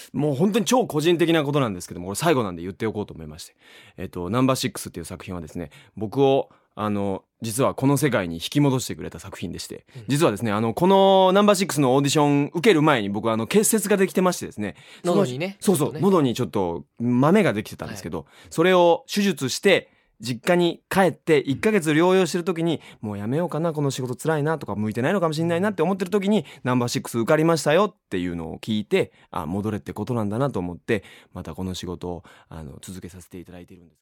もう本当に超個人的なことなんですけども、これ最後なんで言っておこうと思いまして、ナンバーシックスっていう作品はですね、僕を実はこの世界に引き戻してくれた作品でして、実はですねこのナンバーシックスのオーディション受ける前に僕結節ができてましてですね、 喉にね、 そうそう、 ちょっとね喉にちょっとマメができてたんですけど、それを手術して実家に帰って1ヶ月療養してる時に、もうやめようかな、この仕事辛いなとか向いてないのかもしれないなって思ってる時に、ナンバーシックス受かりましたよっていうのを聞いて、戻れってことなんだなと思って、またこの仕事を続けさせていただいているんです。